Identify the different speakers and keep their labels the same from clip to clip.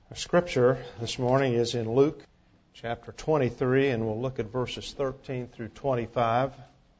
Speaker 1: Our scripture this morning is in Luke chapter 23, and we'll look at verses 13 through 25.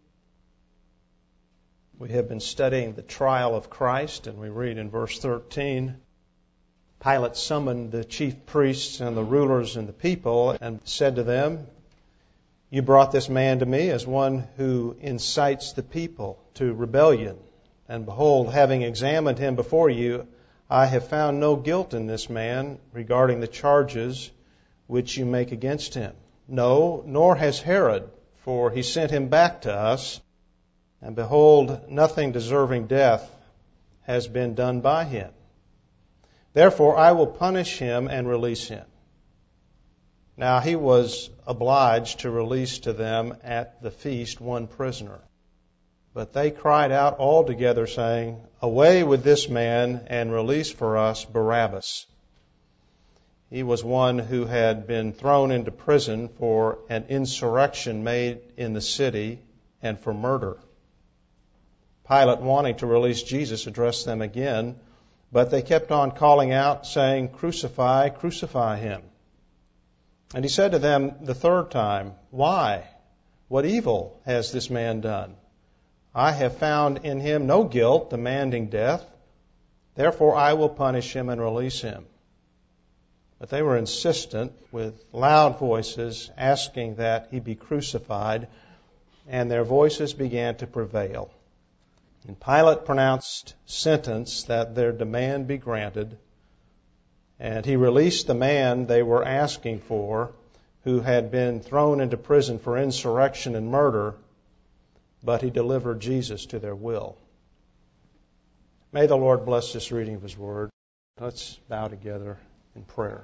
Speaker 1: We have been studying the trial of Christ, and we read in verse 13, Pilate summoned the chief priests and the rulers and the people and said to them, "You brought this man to me as one who incites the people to rebellion. And behold, having examined him before you, I have found no guilt in this man regarding the charges which you make against him. No, nor has Herod, for he sent him back to us. And behold, nothing deserving death has been done by him. Therefore I will punish him and release him." Now he was obliged to release to them at the feast one prisoner. But they cried out all together, saying, "Away with this man, and release for us Barabbas." He was one who had been thrown into prison for an insurrection made in the city and for murder. Pilate, wanting to release Jesus, addressed them again, but they kept on calling out, saying, "Crucify, crucify him." And he said to them the third time, "Why? What evil has this man done? I have found in him no guilt demanding death. Therefore I will punish him and release him." But they were insistent with loud voices, asking that he be crucified, and their voices began to prevail. And Pilate pronounced sentence that their demand be granted, and he released the man they were asking for, who had been thrown into prison for insurrection and murder, but he delivered Jesus to their will. May the Lord bless this reading of His Word. Let's bow together in prayer.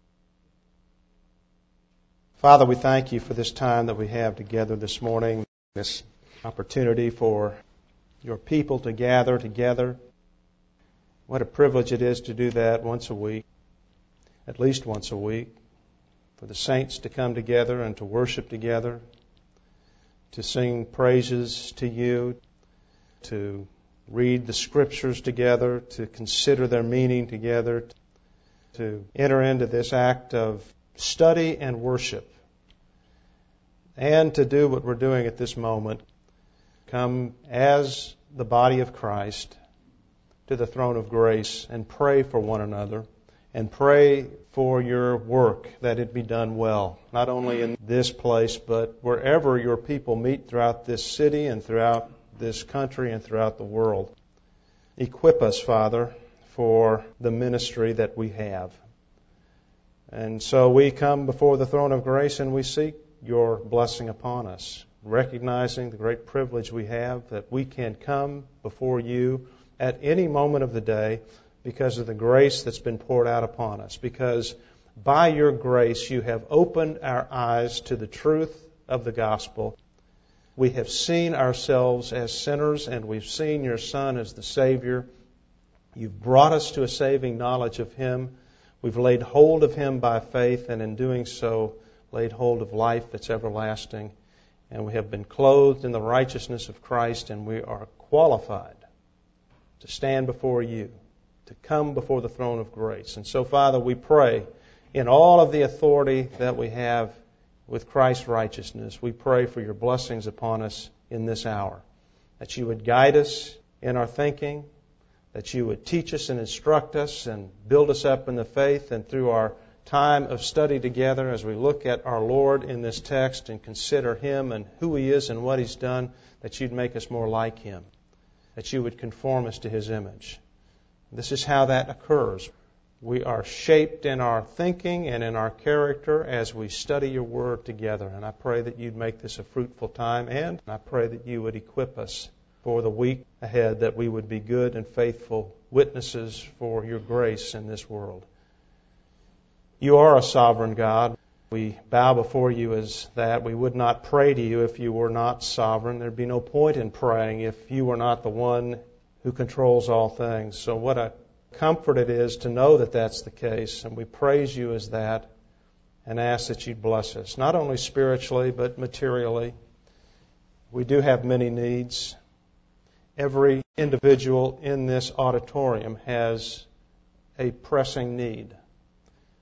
Speaker 1: Father, we thank You for this time that we have together this morning, this opportunity for Your people to gather together. What a privilege it is to do that once a week, at least once a week, for the saints to come together and to worship together, to sing praises to You, to read the Scriptures together, to consider their meaning together, to enter into this act of study and worship, and to do what we're doing at this moment, come as the body of Christ to the throne of grace and pray for one another, and pray for Your work, that it be done well, not only in this place, but wherever Your people meet throughout this city and throughout this country and throughout the world. Equip us, Father, for the ministry that we have. And so we come before the throne of grace and we seek Your blessing upon us, recognizing the great privilege we have that we can come before You at any moment of the day, because of the grace that's been poured out upon us. Because by Your grace You have opened our eyes to the truth of the gospel. We have seen ourselves as sinners, and we've seen Your Son as the Savior. You've brought us to a saving knowledge of Him. We've laid hold of Him by faith, and in doing so, laid hold of life that's everlasting. And we have been clothed in the righteousness of Christ, and we are qualified to stand before You, to come before the throne of grace. And so, Father, we pray in all of the authority that we have with Christ's righteousness, we pray for Your blessings upon us in this hour, that You would guide us in our thinking, that You would teach us and instruct us and build us up in the faith, and through our time of study together as we look at our Lord in this text and consider Him and who He is and what He's done, that You'd make us more like Him, that You would conform us to His image. This is how that occurs. We are shaped in our thinking and in our character as we study Your Word together. And I pray that You'd make this a fruitful time, and I pray that You would equip us for the week ahead, that we would be good and faithful witnesses for Your grace in this world. You are a sovereign God. We bow before You as that. We would not pray to You if You were not sovereign. There'd be no point in praying if You were not the one who controls all things. So what a comfort it is to know that that's the case, and we praise You as that and ask that You'd bless us, not only spiritually but materially. We do have many needs. Every individual in this auditorium has a pressing need.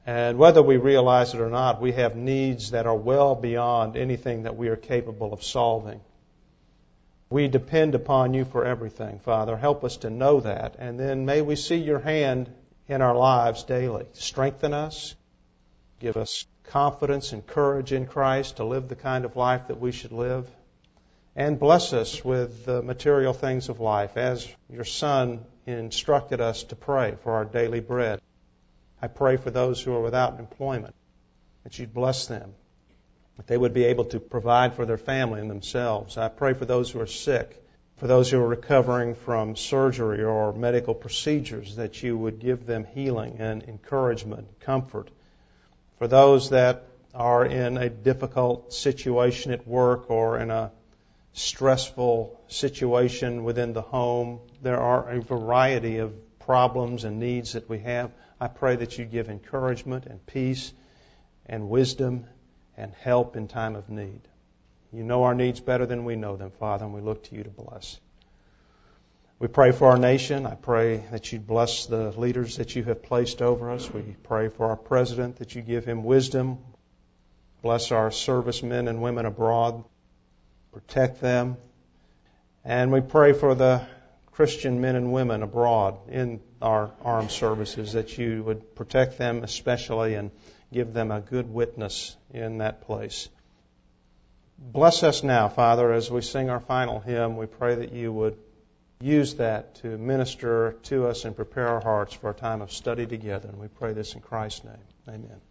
Speaker 1: And whether we realize it or not, we have needs that are well beyond anything that we are capable of solving. We depend upon you for everything, Father. Help us to know that. And then may we see your hand in our lives daily. Strengthen us. Give us confidence and courage in Christ to live the kind of life that we should live. And bless us with the material things of life, as your Son instructed us to pray for our daily bread. I pray for those who are without employment, that you'd bless them, that they would be able to provide for their family and themselves. I pray for those who are sick, for those who are recovering from surgery or medical procedures, that you would give them healing and encouragement, comfort. For those that are in a difficult situation at work or in a stressful situation within the home, there are a variety of problems and needs that we have. I pray that you give encouragement and peace and wisdom and help in time of need. You know our needs better than we know them, Father, and we look to you to bless. We pray for our nation. I pray that you bless the leaders that you have placed over us. We pray for our president, that you give him wisdom. Bless our servicemen and women abroad. Protect them. And we pray for the Christian men and women abroad in our armed services, that you would protect them especially and give them a good witness in that place. Bless us now, Father, as we sing our final hymn. We pray that you would use that to minister to us and prepare our hearts for a time of study together. And we pray this in Christ's name. Amen.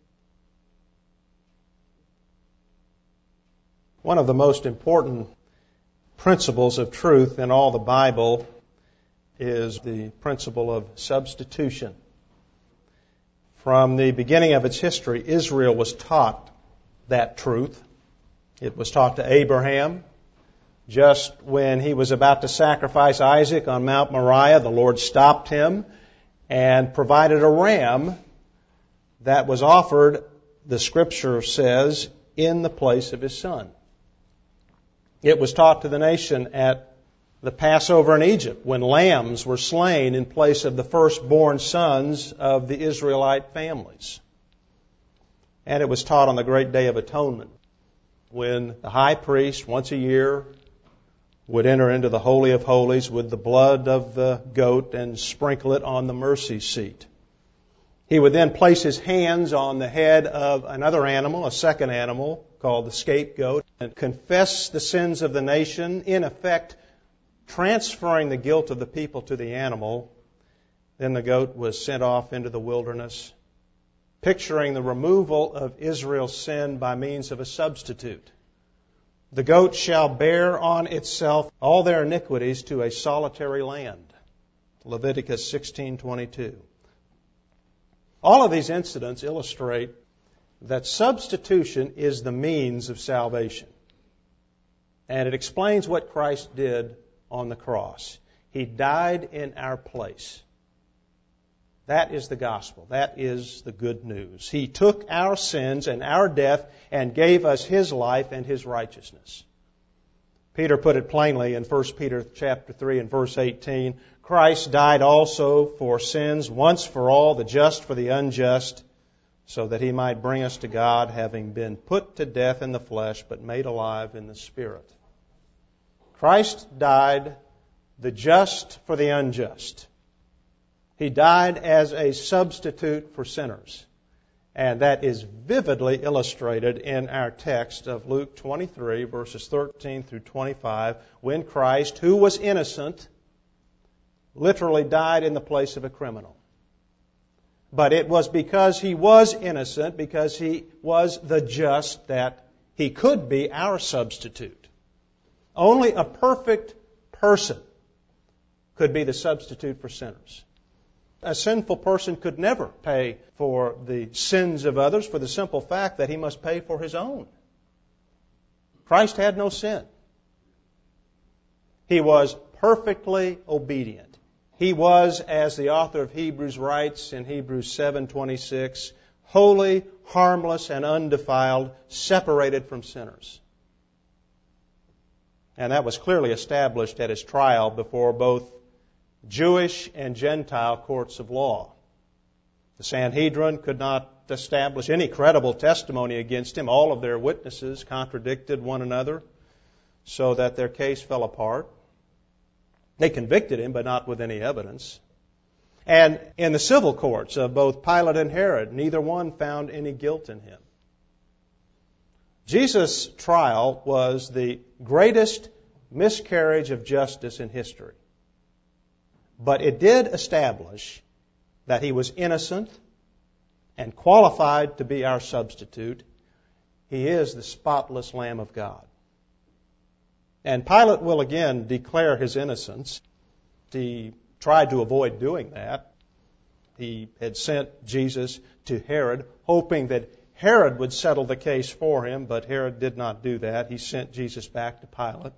Speaker 1: One of the most important principles of truth in all the Bible is the principle of substitution. From the beginning of its history, Israel was taught that truth. It was taught to Abraham. Just when he was about to sacrifice Isaac on Mount Moriah, the Lord stopped him and provided a ram that was offered, the Scripture says, in the place of his son. It was taught to the nation at the Passover in Egypt, when lambs were slain in place of the firstborn sons of the Israelite families. And it was taught on the great Day of Atonement, when the high priest, once a year, would enter into the Holy of Holies with the blood of the goat and sprinkle it on the mercy seat. He would then place his hands on the head of another animal, a second animal, called the scapegoat, and confess the sins of the nation, in effect transferring the guilt of the people to the animal. Then the goat was sent off into the wilderness, picturing the removal of Israel's sin by means of a substitute. The goat shall bear on itself all their iniquities to a solitary land. Leviticus 16:22. All of these incidents illustrate that substitution is the means of salvation. And it explains what Christ did on the cross. He died in our place. That is the gospel. That is the good news. He took our sins and our death and gave us His life and His righteousness. Peter put it plainly in 1 Peter chapter 3 and verse 18, Christ died also for sins once for all, the just for the unjust, so that He might bring us to God, having been put to death in the flesh, but made alive in the Spirit. Christ died, the just for the unjust. He died as a substitute for sinners. And that is vividly illustrated in our text of Luke 23, verses 13 through 25, when Christ, who was innocent, literally died in the place of a criminal. But it was because He was innocent, because He was the just, that He could be our substitute. Only a perfect person could be the substitute for sinners. A sinful person could never pay for the sins of others, for the simple fact that he must pay for his own. Christ had no sin. He was perfectly obedient. He was, as the author of Hebrews writes in Hebrews 7:26, holy, harmless, and undefiled, separated from sinners. And that was clearly established at His trial before both Jewish and Gentile courts of law. The Sanhedrin could not establish any credible testimony against him. All of their witnesses contradicted one another, so that their case fell apart. They convicted him, but not with any evidence. And in the civil courts of both Pilate and Herod, neither one found any guilt in him. Jesus' trial was the greatest miscarriage of justice in history. But it did establish that he was innocent and qualified to be our substitute. He is the spotless Lamb of God. And Pilate will again declare his innocence. He tried to avoid doing that. He had sent Jesus to Herod, hoping that Herod would settle the case for him, but Herod did not do that. He sent Jesus back to Pilate.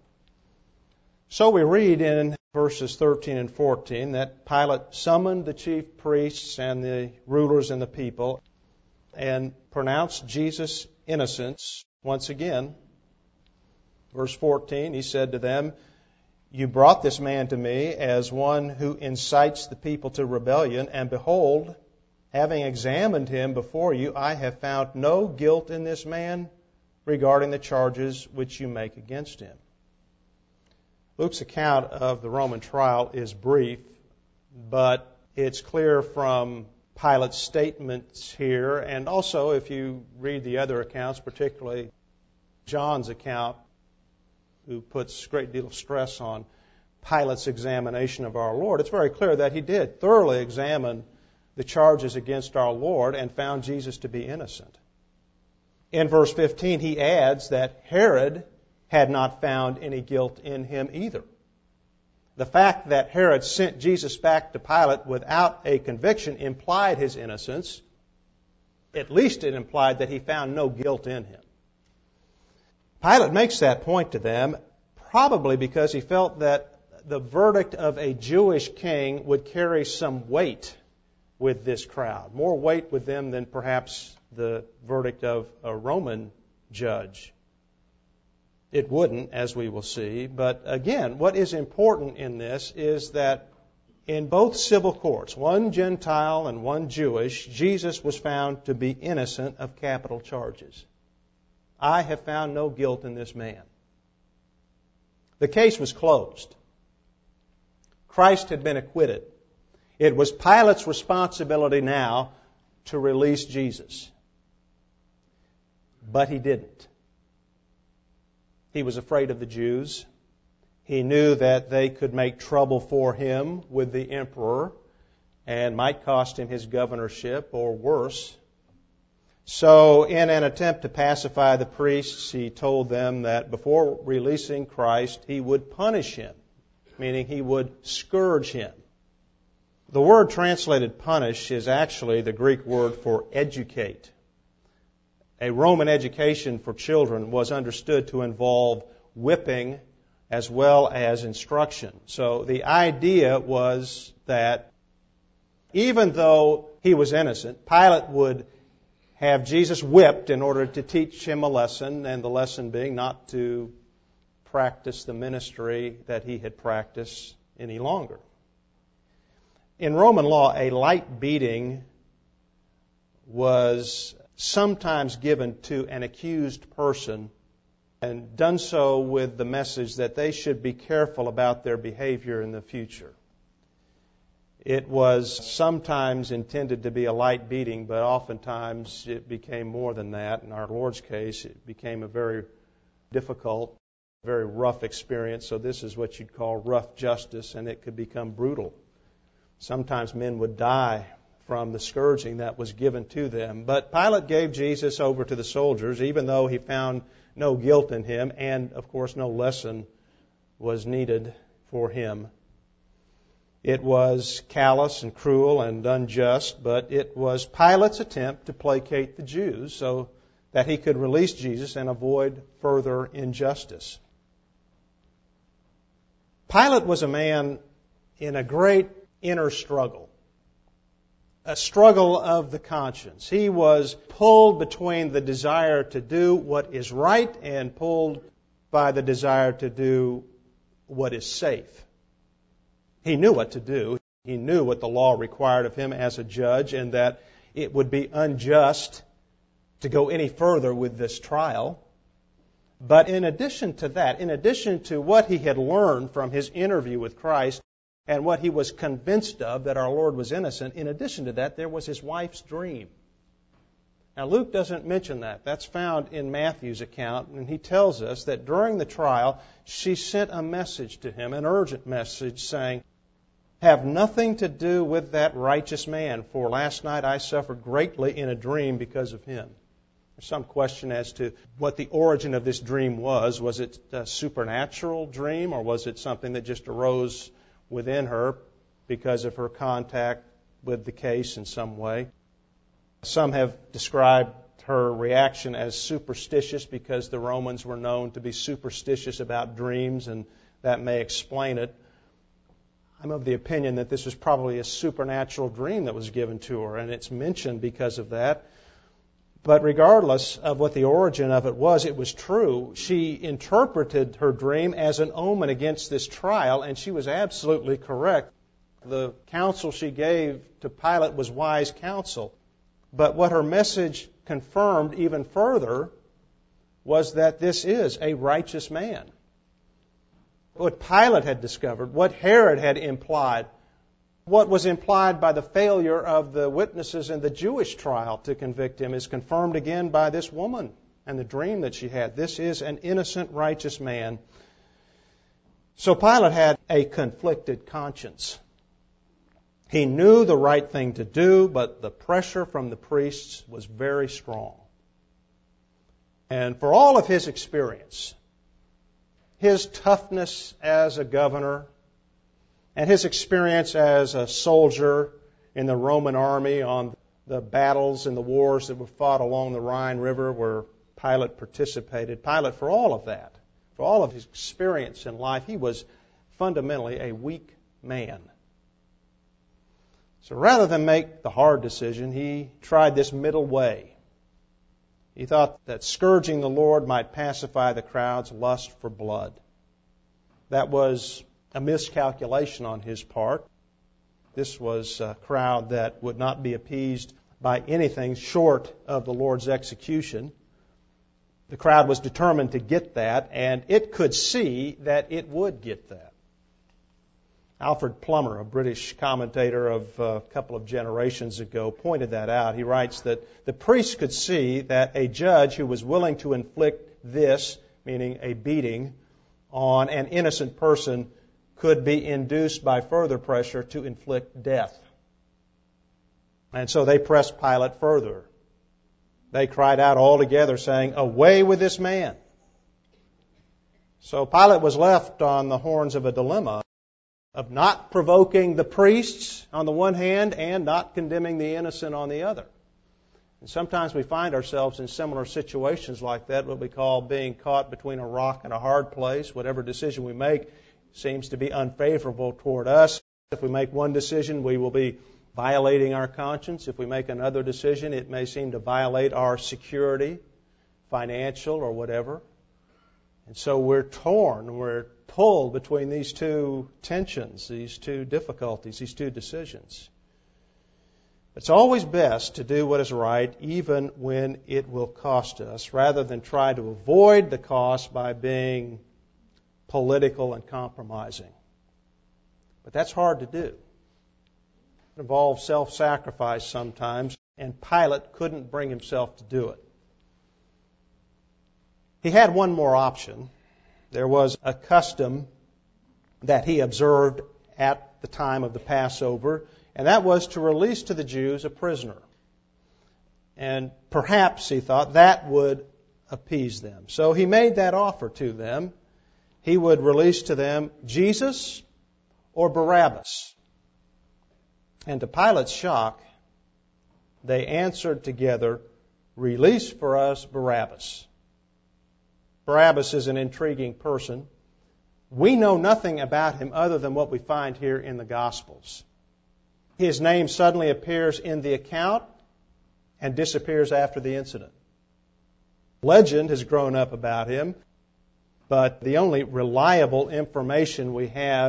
Speaker 1: So we read in verses 13 and 14 that Pilate summoned the chief priests and the rulers and the people and pronounced Jesus' innocence once again. Verse 14, he said to them, "You brought this man to me as one who incites the people to rebellion, and behold, having examined him before you, I have found no guilt in this man regarding the charges which you make against him." Luke's account of the Roman trial is brief, but it's clear from Pilate's statements here, and also if you read the other accounts, particularly John's account, who puts a great deal of stress on Pilate's examination of our Lord, it's very clear that he did thoroughly examine the charges against our Lord and found Jesus to be innocent. In verse 15, he adds that Herod had not found any guilt in him either. The fact that Herod sent Jesus back to Pilate without a conviction implied his innocence. At least it implied that he found no guilt in him. Pilate makes that point to them probably because he felt that the verdict of a Jewish king would carry some weight with this crowd, more weight with them than perhaps the verdict of a Roman judge. It wouldn't, as we will see. But again, what is important in this is that in both civil courts, one Gentile and one Jewish, Jesus was found to be innocent of capital charges. I have found no guilt in this man. The case was closed. Christ had been acquitted. It was Pilate's responsibility now to release Jesus. But he didn't. He was afraid of the Jews. He knew that they could make trouble for him with the emperor and might cost him his governorship or worse. So in an attempt to pacify the priests, he told them that before releasing Christ, he would punish him, meaning he would scourge him. The word translated punish is actually the Greek word for educate. A Roman education for children was understood to involve whipping as well as instruction. So the idea was that even though he was innocent, Pilate would have Jesus whipped in order to teach him a lesson, and the lesson being not to practice the ministry that he had practiced any longer. In Roman law, a light beating was sometimes given to an accused person and done so with the message that they should be careful about their behavior in the future. It was sometimes intended to be a light beating, but oftentimes it became more than that. In our Lord's case, it became a very difficult, very rough experience. So this is what you'd call rough justice, and it could become brutal. Sometimes men would die from the scourging that was given to them. But Pilate gave Jesus over to the soldiers, even though he found no guilt in him, and, of course, no lesson was needed for him. It was callous and cruel and unjust, but it was Pilate's attempt to placate the Jews so that he could release Jesus and avoid further injustice. Pilate was a man in a great inner struggle, a struggle of the conscience. He was pulled between the desire to do what is right and pulled by the desire to do what is safe. He knew what to do. He knew what the law required of him as a judge and that it would be unjust to go any further with this trial. But in addition to that, in addition to what he had learned from his interview with Christ and what he was convinced of, that our Lord was innocent, in addition to that, there was his wife's dream. Now, Luke doesn't mention that. That's found in Matthew's account, and he tells us that during the trial, she sent a message to him, an urgent message, saying, "Have nothing to do with that righteous man, for last night I suffered greatly in a dream because of him." There's some question as to what the origin of this dream was. Was it a supernatural dream, or was it something that just arose within her because of her contact with the case in some way? Some have described her reaction as superstitious because the Romans were known to be superstitious about dreams, and that may explain it. I'm of the opinion that this was probably a supernatural dream that was given to her, and it's mentioned because of that. But regardless of what the origin of it was true. She interpreted her dream as an omen against this trial, and she was absolutely correct. The counsel she gave to Pilate was wise counsel. But what her message confirmed even further was that this is a righteous man. What Pilate had discovered, what Herod had implied, what was implied by the failure of the witnesses in the Jewish trial to convict him is confirmed again by this woman and the dream that she had. This is an innocent, righteous man. So Pilate had a conflicted conscience. He knew the right thing to do, but the pressure from the priests was very strong. And for all of his experience, his toughness as a governor, and his experience as a soldier in the Roman army on the battles and the wars that were fought along the Rhine River where Pilate participated, Pilate, for all of that, for all of his experience in life, he was fundamentally a weak man. So rather than make the hard decision, he tried this middle way. He thought that scourging the Lord might pacify the crowd's lust for blood. That was a miscalculation on his part. This was a crowd that would not be appeased by anything short of the Lord's execution. The crowd was determined to get that, and it could see that it would get that. Alfred Plummer, a British commentator of a couple of generations ago, pointed that out. He writes that the priests could see that a judge who was willing to inflict this, meaning a beating, on an innocent person could be induced by further pressure to inflict death. And so they pressed Pilate further. They cried out all together, saying, "Away with this man!" So Pilate was left on the horns of a dilemma of not provoking the priests on the one hand and not condemning the innocent on the other. And sometimes we find ourselves in similar situations like that, what we call being caught between a rock and a hard place. Whatever decision we make seems to be unfavorable toward us. If we make one decision, we will be violating our conscience. If we make another decision, it may seem to violate our security, financial or whatever. And so we're torn, we're pulled between these two tensions, these two difficulties, these two decisions. It's always best to do what is right, even when it will cost us, rather than try to avoid the cost by being political and compromising. But that's hard to do. It involves self-sacrifice sometimes, and Pilate couldn't bring himself to do it. He had one more option. There was a custom that he observed at the time of the Passover, and that was to release to the Jews a prisoner. And perhaps, he thought, that would appease them. So he made that offer to them. He would release to them Jesus or Barabbas. And to Pilate's shock, they answered together, "Release for us Barabbas." Barabbas is an intriguing person. We know nothing about him other than what we find here in the Gospels. His name suddenly appears in the account and disappears after the incident. Legend has grown up about him, but the only reliable information we have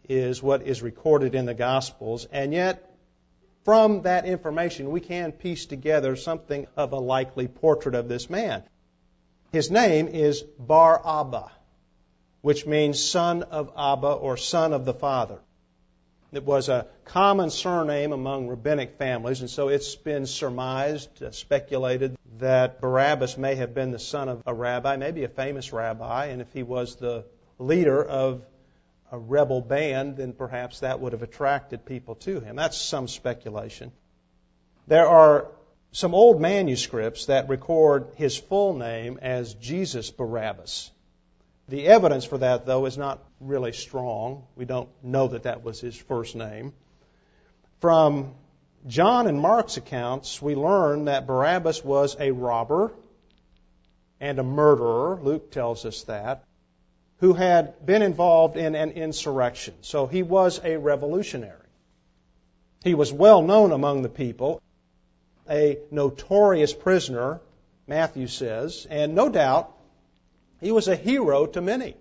Speaker 1: is what is recorded in the Gospels, and yet from that information we can piece together something of a likely portrait of this man. His name is Bar Abba, which means son of Abba or son of the Father. It was a common surname among rabbinic families, and so it's been surmised, speculated, that Barabbas may have been the son of a rabbi, maybe a famous rabbi, and if he was the leader of a rebel band, then perhaps that would have attracted people to him. That's some speculation. There are some old manuscripts that record his full name as Jesus Barabbas. The evidence for that, though, is not really strong. We don't know that that was his first name. From John and Mark's accounts, we learn that Barabbas was a robber and a murderer, Luke tells us that, who had been involved in an insurrection. So he was a revolutionary. He was well known among the people, a notorious prisoner, Matthew says, and no doubt he was a hero to many.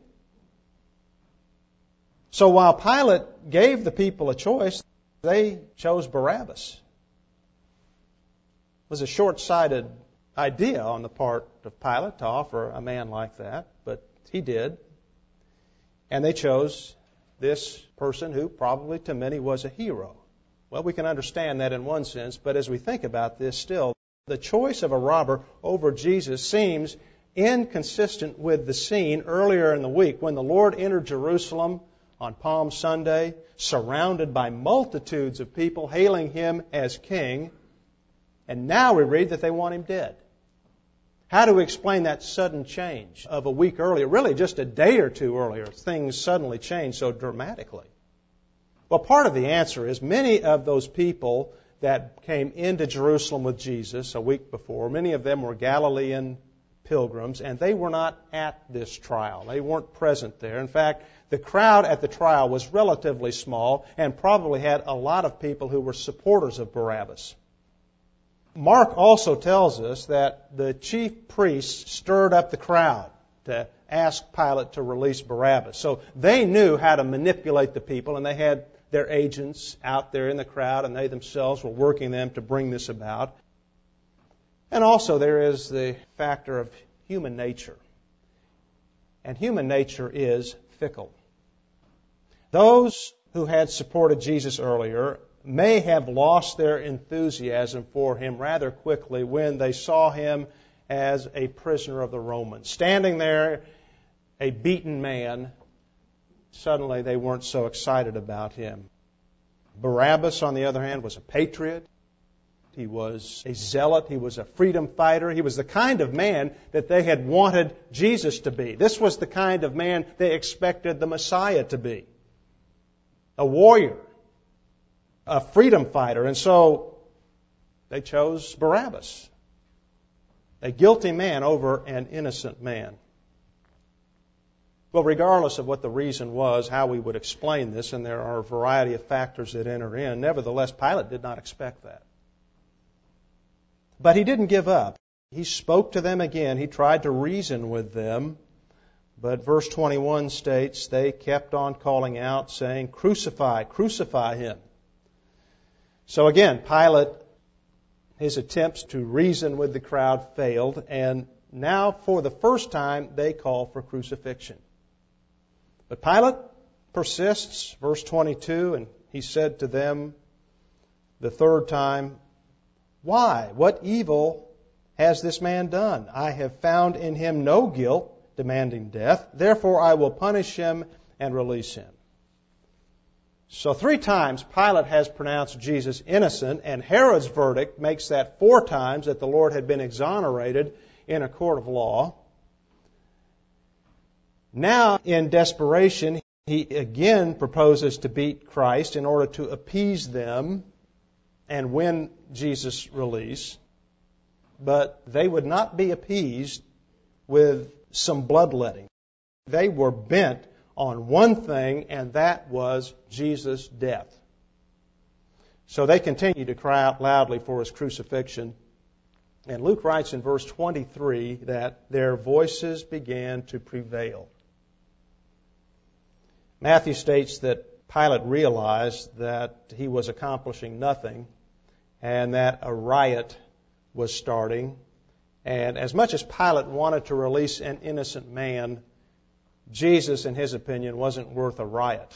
Speaker 1: So while Pilate gave the people a choice, they chose Barabbas. It was a short-sighted idea on the part of Pilate to offer a man like that, but he did. And they chose this person who probably to many was a hero. Well, we can understand that in one sense, but as we think about this still, the choice of a robber over Jesus seems inconsistent with the scene earlier in the week when the Lord entered Jerusalem on Palm Sunday, surrounded by multitudes of people hailing Him as King, and now we read that they want Him dead. How do we explain that sudden change of a week earlier, really just a day or two earlier? Things suddenly changed so dramatically. Well, part of the answer is many of those people that came into Jerusalem with Jesus a week before, many of them were Galilean pilgrims, and they were not at this trial. They weren't present there. In fact, the crowd at the trial was relatively small and probably had a lot of people who were supporters of Barabbas. Mark also tells us that the chief priests stirred up the crowd to ask Pilate to release Barabbas. So they knew how to manipulate the people, and they had their agents out there in the crowd, and they themselves were working them to bring this about. And also there is the factor of human nature. And human nature is fickle. Those who had supported Jesus earlier may have lost their enthusiasm for Him rather quickly when they saw Him as a prisoner of the Romans. Standing there, a beaten man, suddenly they weren't so excited about Him. Barabbas, on the other hand, was a patriot. He was a zealot. He was a freedom fighter. He was the kind of man that they had wanted Jesus to be. This was the kind of man they expected the Messiah to be. A warrior. A freedom fighter. And so they chose Barabbas. A guilty man over an innocent man. Well, regardless of what the reason was, how we would explain this, and there are a variety of factors that enter in, nevertheless, Pilate did not expect that. But he didn't give up. He spoke to them again. He tried to reason with them. But verse 21 states, they kept on calling out, saying, "Crucify, crucify Him." So again, Pilate, his attempts to reason with the crowd failed, and now for the first time they call for crucifixion. But Pilate persists, verse 22, and he said to them the third time, "Why? What evil has this man done? I have found in him no guilt, demanding death. Therefore I will punish him and release him." So 3 times Pilate has pronounced Jesus innocent, and Herod's verdict makes that 4 times that the Lord had been exonerated in a court of law. Now, in desperation, he again proposes to beat Christ in order to appease them and win Jesus' release. But they would not be appeased with some bloodletting. They were bent on one thing, and that was Jesus' death. So they continued to cry out loudly for His crucifixion. And Luke writes in verse 23 that their voices began to prevail. Matthew states that Pilate realized that he was accomplishing nothing and that a riot was starting. And as much as Pilate wanted to release an innocent man, Jesus, in his opinion, wasn't worth a riot.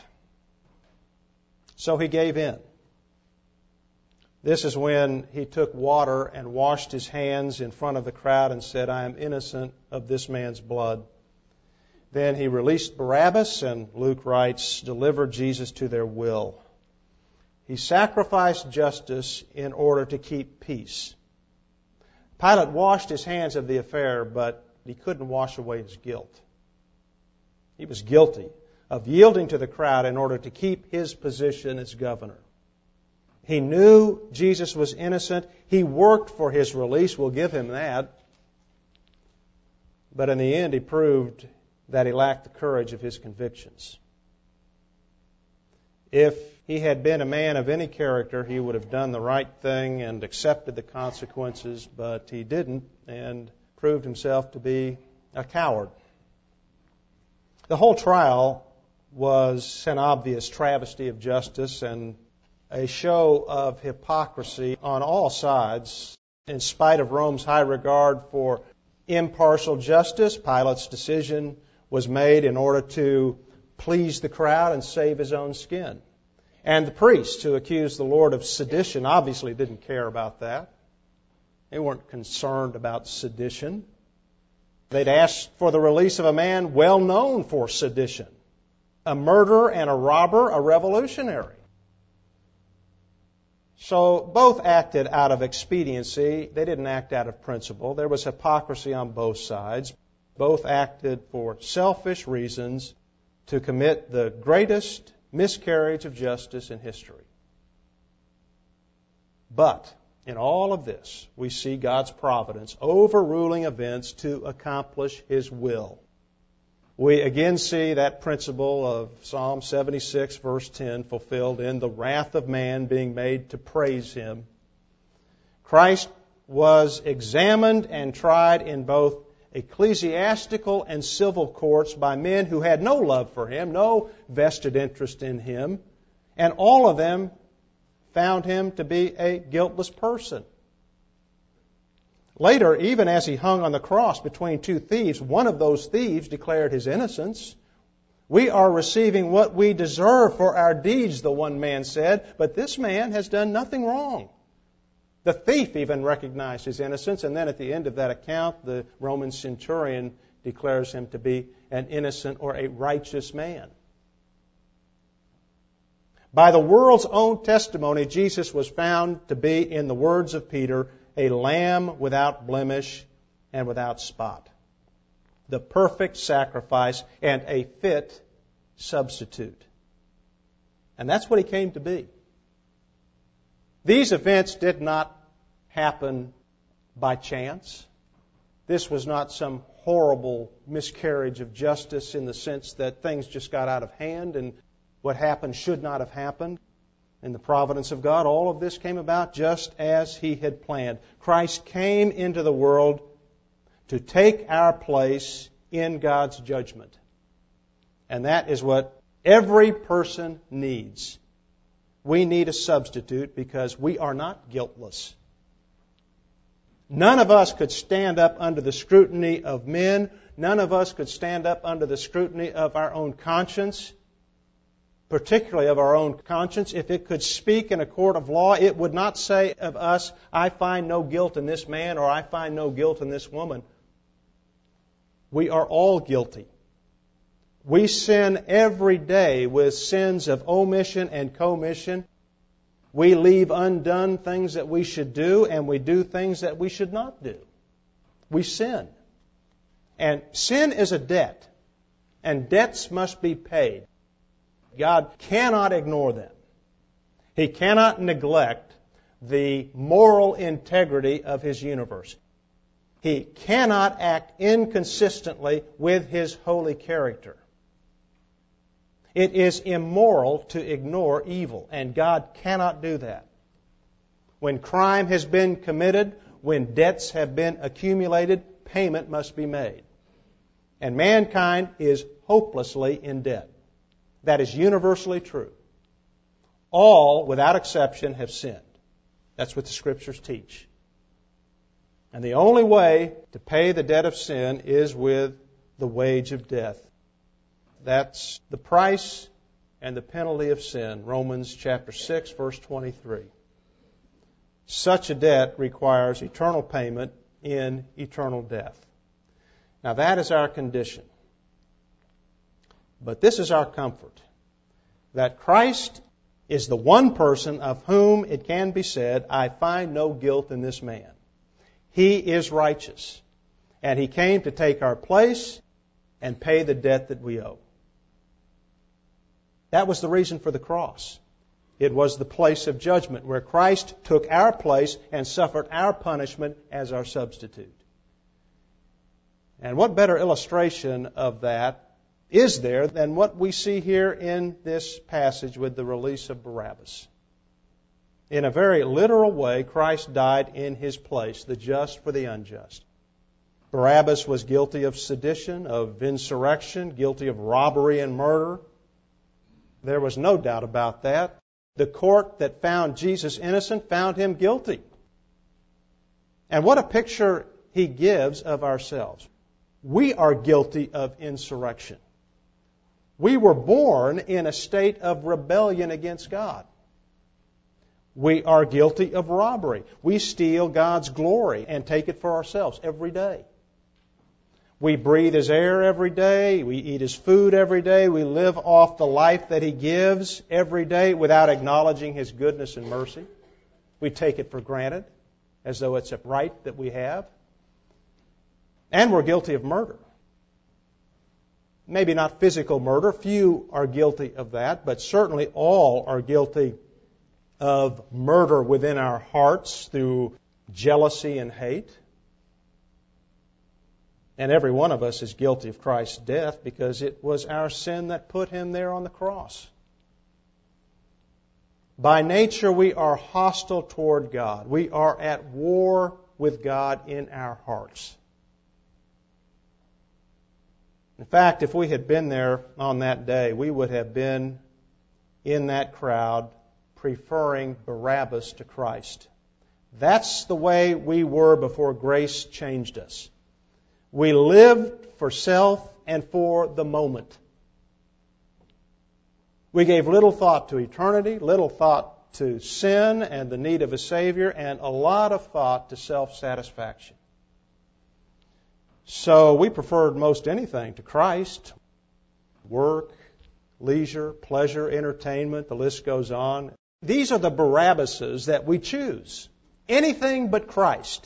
Speaker 1: So he gave in. This is when he took water and washed his hands in front of the crowd and said, "I am innocent of this man's blood." Then he released Barabbas, and Luke writes, delivered Jesus to their will. He sacrificed justice in order to keep peace. Pilate washed his hands of the affair, but he couldn't wash away his guilt. He was guilty of yielding to the crowd in order to keep his position as governor. He knew Jesus was innocent. He worked for his release. We'll give him that. But in the end, he proved that he lacked the courage of his convictions. If he had been a man of any character, he would have done the right thing and accepted the consequences, but he didn't and proved himself to be a coward. The whole trial was an obvious travesty of justice and a show of hypocrisy on all sides. In spite of Rome's high regard for impartial justice, Pilate's decision was made in order to please the crowd and save his own skin. And the priests who accused the Lord of sedition obviously didn't care about that. They weren't concerned about sedition. They'd asked for the release of a man well known for sedition, a murderer and a robber, a revolutionary. So both acted out of expediency. They didn't act out of principle. There was hypocrisy on both sides. Both acted for selfish reasons to commit the greatest miscarriage of justice in history. But in all of this, we see God's providence overruling events to accomplish His will. We again see that principle of Psalm 76, verse 10, fulfilled in the wrath of man being made to praise Him. Christ was examined and tried in both ecclesiastical and civil courts by men who had no love for Him, no vested interest in Him, and all of them found Him to be a guiltless person. Later, even as He hung on the cross between two thieves, one of those thieves declared his innocence. "We are receiving what we deserve for our deeds," the one man said, "but this man has done nothing wrong." The thief even recognized his innocence, and then at the end of that account, the Roman centurion declares him to be an innocent or a righteous man. By the world's own testimony, Jesus was found to be, in the words of Peter, a lamb without blemish and without spot, the perfect sacrifice and a fit substitute. And that's what He came to be. These events did not happen by chance. This was not some horrible miscarriage of justice in the sense that things just got out of hand and what happened should not have happened. In the providence of God, all of this came about just as He had planned. Christ came into the world to take our place in God's judgment. And that is what every person needs. We need a substitute because we are not guiltless. None of us could stand up under the scrutiny of men. None of us could stand up under the scrutiny of our own conscience, particularly of our own conscience. If it could speak in a court of law, it would not say of us, "I find no guilt in this man," or "I find no guilt in this woman." We are all guilty. We sin every day with sins of omission and commission. We leave undone things that we should do, and we do things that we should not do. We sin. And sin is a debt, and debts must be paid. God cannot ignore them. He cannot neglect the moral integrity of His universe. He cannot act inconsistently with His holy character. It is immoral to ignore evil, and God cannot do that. When crime has been committed, when debts have been accumulated, payment must be made. And mankind is hopelessly in debt. That is universally true. All, without exception, have sinned. That's what the Scriptures teach. And the only way to pay the debt of sin is with the wage of death. That's the price and the penalty of sin. Romans chapter 6, verse 23. Such a debt requires eternal payment in eternal death. Now that is our condition. But this is our comfort, that Christ is the one person of whom it can be said, I find no guilt in this man. He is righteous, and He came to take our place and pay the debt that we owe. That was the reason for the cross. It was the place of judgment where Christ took our place and suffered our punishment as our substitute. And what better illustration of that is there than what we see here in this passage with the release of Barabbas? In a very literal way, Christ died in His place, the just for the unjust. Barabbas was guilty of sedition, of insurrection, guilty of robbery and murder. There was no doubt about that. The court that found Jesus innocent found Him guilty. And what a picture He gives of ourselves. We are guilty of insurrection. We were born in a state of rebellion against God. We are guilty of robbery. We steal God's glory and take it for ourselves every day. We breathe His air every day. We eat His food every day. We live off the life that He gives every day without acknowledging His goodness and mercy. We take it for granted as though it's a right that we have. And we're guilty of murder. Maybe not physical murder. Few are guilty of that, but certainly all are guilty of murder within our hearts through jealousy and hate. And every one of us is guilty of Christ's death because it was our sin that put Him there on the cross. By nature, we are hostile toward God. We are at war with God in our hearts. In fact, if we had been there on that day, we would have been in that crowd preferring Barabbas to Christ. That's the way we were before grace changed us. We lived for self and for the moment. We gave little thought to eternity, little thought to sin and the need of a Savior, and a lot of thought to self-satisfaction. So we preferred most anything to Christ. Work, leisure, pleasure, entertainment, the list goes on. These are the Barabbases that we choose. Anything but Christ.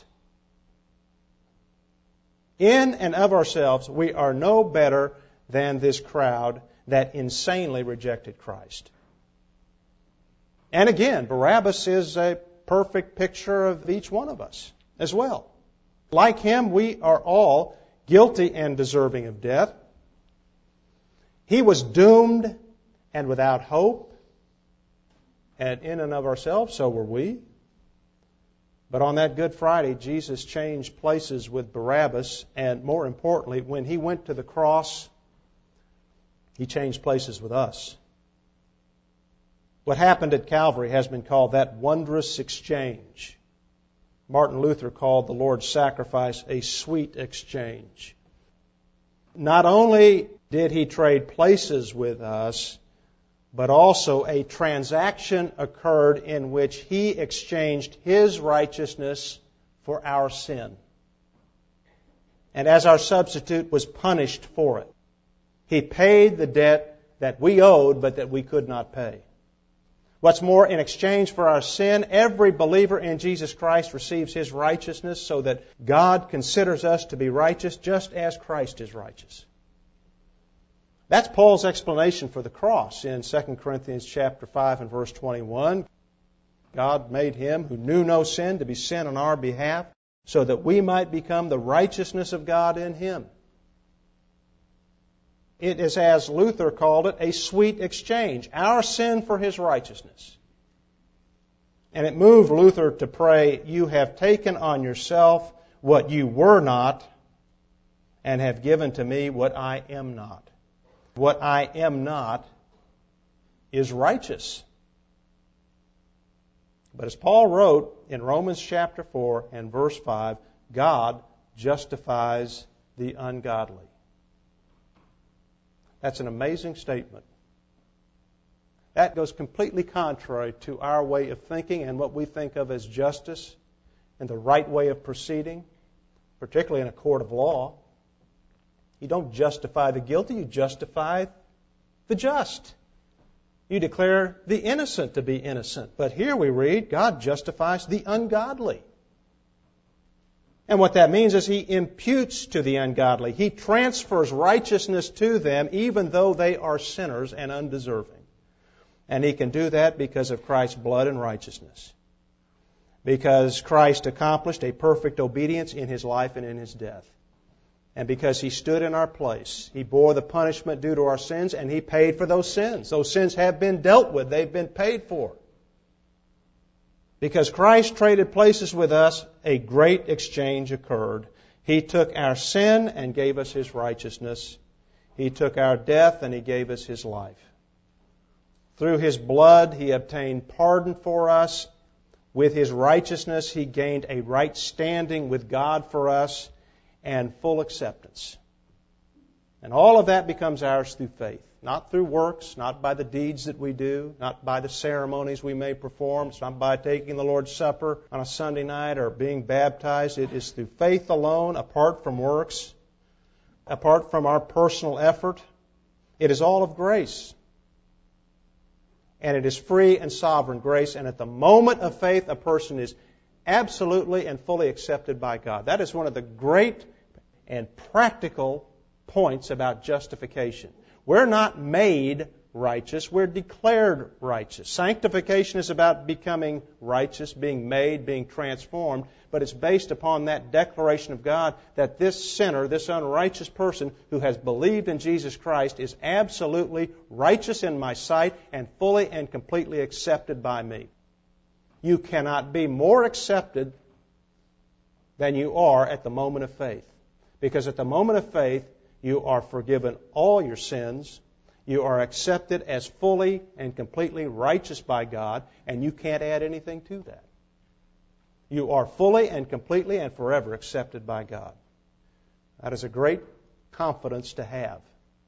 Speaker 1: In and of ourselves, we are no better than this crowd that insanely rejected Christ. And again, Barabbas is a perfect picture of each one of us as well. Like him, we are all guilty and deserving of death. He was doomed and without hope. And in and of ourselves, so were we. But on that Good Friday, Jesus changed places with Barabbas. And more importantly, when He went to the cross, He changed places with us. What happened at Calvary has been called that wondrous exchange. Martin Luther called the Lord's sacrifice a sweet exchange. Not only did He trade places with us, but also a transaction occurred in which He exchanged His righteousness for our sin. And as our substitute was punished for it. He paid the debt that we owed but that we could not pay. What's more, in exchange for our sin, every believer in Jesus Christ receives His righteousness so that God considers us to be righteous just as Christ is righteous. That's Paul's explanation for the cross in 2 Corinthians chapter 5 and verse 21. God made Him who knew no sin to be sin on our behalf so that we might become the righteousness of God in Him. It is, as Luther called it, a sweet exchange. Our sin for His righteousness. And it moved Luther to pray, "You have taken on yourself what you were not and have given to me what I am not." What I am not is righteous. But as Paul wrote in Romans chapter 4 and verse 5, God justifies the ungodly. That's an amazing statement. That goes completely contrary to our way of thinking and what we think of as justice and the right way of proceeding, particularly in a court of law. You don't justify the guilty, you justify the just. You declare the innocent to be innocent. But here we read, God justifies the ungodly. And what that means is He imputes to the ungodly. He transfers righteousness to them even though they are sinners and undeserving. And He can do that because of Christ's blood and righteousness. Because Christ accomplished a perfect obedience in His life and in His death. And because He stood in our place, He bore the punishment due to our sins, and He paid for those sins. Those sins have been dealt with. They've been paid for. Because Christ traded places with us, a great exchange occurred. He took our sin and gave us His righteousness. He took our death and He gave us His life. Through His blood, He obtained pardon for us. With His righteousness, He gained a right standing with God for us and full acceptance. And all of that becomes ours through faith. Not through works, not by the deeds that we do, not by the ceremonies we may perform. It's not by taking the Lord's Supper on a Sunday night or being baptized. It is through faith alone, apart from works, apart from our personal effort. It is all of grace. And it is free and sovereign grace. And at the moment of faith, a person is absolutely and fully accepted by God. That is one of the great and practical points about justification. We're not made righteous, we're declared righteous. Sanctification is about becoming righteous, being made, being transformed, but it's based upon that declaration of God that this sinner, this unrighteous person who has believed in Jesus Christ is absolutely righteous in my sight and fully and completely accepted by me. You cannot be more accepted than you are at the moment of faith. Because at the moment of faith, you are forgiven all your sins. You are accepted as fully and completely righteous by God, and you can't add anything to that. You are fully and completely and forever accepted by God. That is a great confidence to have.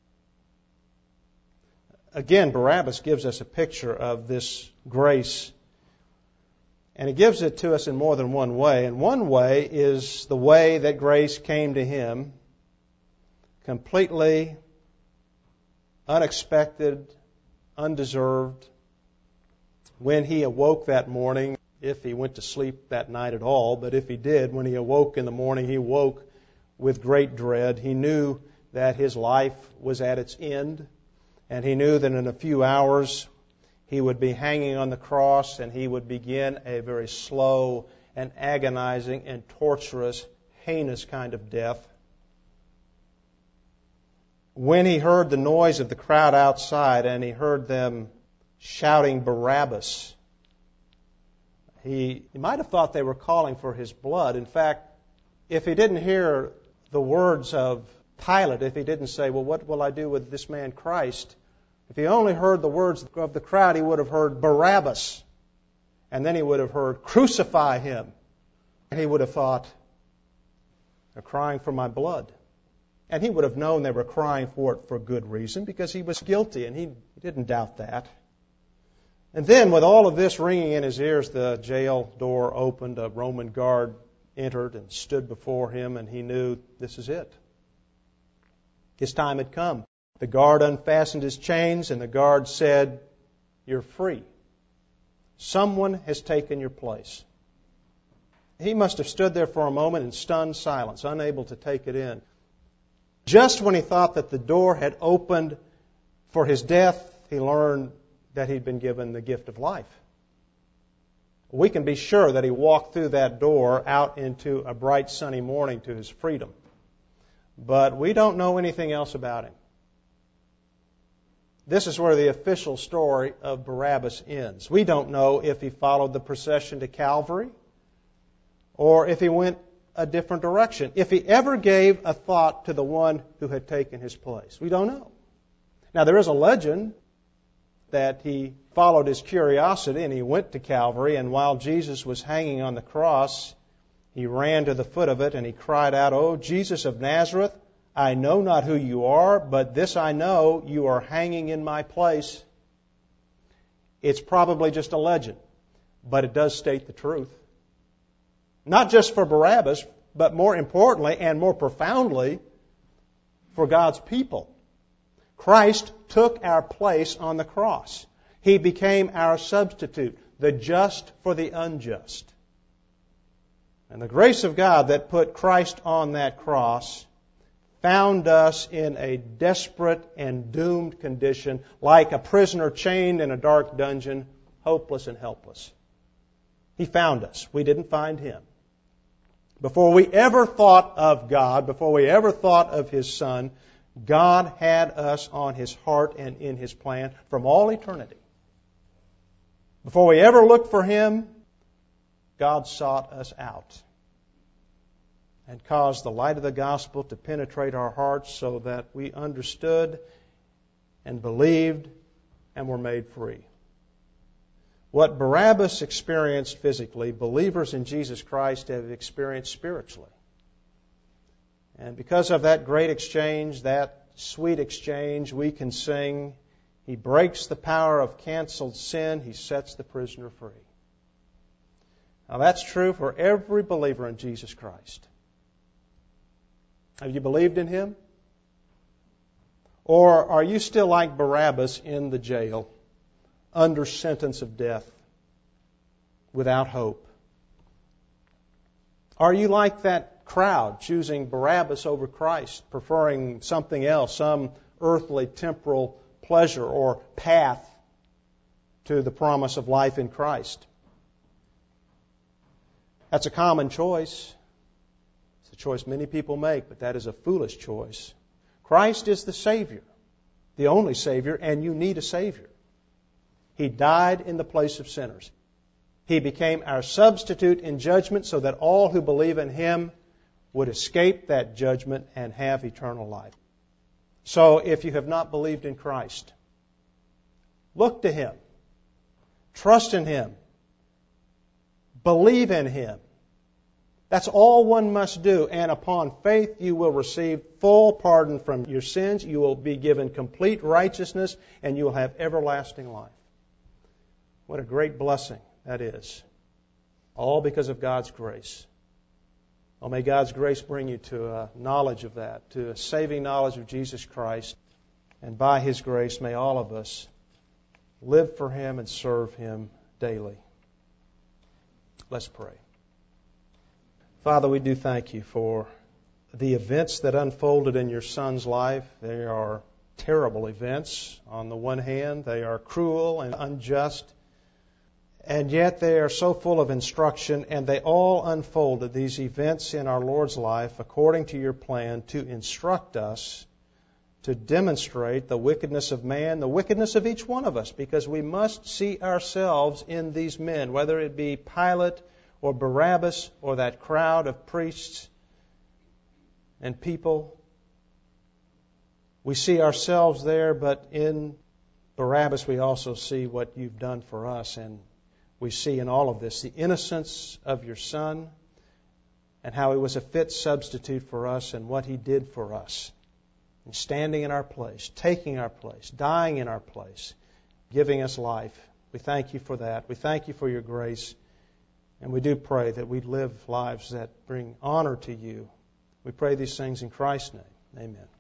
Speaker 1: Again, Barabbas gives us a picture of this grace, and he gives it to us in more than one way. And one way is the way that grace came to him, completely unexpected, undeserved. When he awoke that morning, if he went to sleep that night at all, but if he did, when he awoke in the morning, he woke with great dread. He knew that his life was at its end, and he knew that in a few hours he would be hanging on the cross, and he would begin a very slow and agonizing and torturous, heinous kind of death. When he heard the noise of the crowd outside and he heard them shouting Barabbas, he might have thought they were calling for his blood. In fact, if he didn't hear the words of Pilate, if he didn't say, well, what will I do with this man Christ? If he only heard the words of the crowd, he would have heard Barabbas. And then he would have heard, crucify him. And he would have thought, they're crying for my blood. And he would have known they were crying for it for good reason, because he was guilty, and he didn't doubt that. And then, with all of this ringing in his ears, the jail door opened, a Roman guard entered and stood before him, and he knew this is it. His time had come. The guard unfastened his chains, and the guard said, "You're free. Someone has taken your place." He must have stood there for a moment in stunned silence, unable to take it in. Just when he thought that the door had opened for his death, he learned that he'd been given the gift of life. We can be sure that he walked through that door out into a bright sunny morning to his freedom. But we don't know anything else about him. This is where the official story of Barabbas ends. We don't know if he followed the procession to Calvary or if he went a different direction, if he ever gave a thought to the one who had taken his place. We don't know. Now, there is a legend that he followed his curiosity and he went to Calvary, and while Jesus was hanging on the cross, he ran to the foot of it and he cried out, "O Jesus of Nazareth, I know not who you are, but this I know, you are hanging in my place." It's probably just a legend, but it does state the truth. Not just for Barabbas, but more importantly and more profoundly for God's people. Christ took our place on the cross. He became our substitute, the just for the unjust. And the grace of God that put Christ on that cross found us in a desperate and doomed condition, like a prisoner chained in a dark dungeon, hopeless and helpless. He found us. We didn't find Him. Before we ever thought of God, before we ever thought of His Son, God had us on His heart and in His plan from all eternity. Before we ever looked for Him, God sought us out and caused the light of the gospel to penetrate our hearts so that we understood and believed and were made free. What Barabbas experienced physically, believers in Jesus Christ have experienced spiritually. And because of that great exchange, that sweet exchange, we can sing, He breaks the power of canceled sin, He sets the prisoner free. Now that's true for every believer in Jesus Christ. Have you believed in Him? Or are you still like Barabbas in the jail, under sentence of death, without hope? Are you like that crowd, choosing Barabbas over Christ, preferring something else, some earthly, temporal pleasure or path to the promise of life in Christ? That's a common choice. It's a choice many people make, but that is a foolish choice. Christ is the Savior, the only Savior, and you need a Savior. He died in the place of sinners. He became our substitute in judgment so that all who believe in Him would escape that judgment and have eternal life. So if you have not believed in Christ, look to Him. Trust in Him. Believe in Him. That's all one must do. And upon faith you will receive full pardon from your sins. You will be given complete righteousness and you will have everlasting life. What a great blessing that is. All because of God's grace. Oh, may God's grace bring you to a knowledge of that, to a saving knowledge of Jesus Christ. And by His grace, may all of us live for Him and serve Him daily. Let's pray. Father, we do thank You for the events that unfolded in Your Son's life. They are terrible events. On the one hand, they are cruel and unjust. And yet they are so full of instruction, and they all unfolded, these events in our Lord's life, according to Your plan, to instruct us, to demonstrate the wickedness of man, the wickedness of each one of us, because we must see ourselves in these men, whether it be Pilate or Barabbas or that crowd of priests and people. We see ourselves there, but in Barabbas we also see what You've done for us, and we see in all of this the innocence of Your Son and how He was a fit substitute for us and what He did for us. And standing in our place, taking our place, dying in our place, giving us life. We thank You for that. We thank You for Your grace. And we do pray that we live lives that bring honor to You. We pray these things in Christ's name. Amen.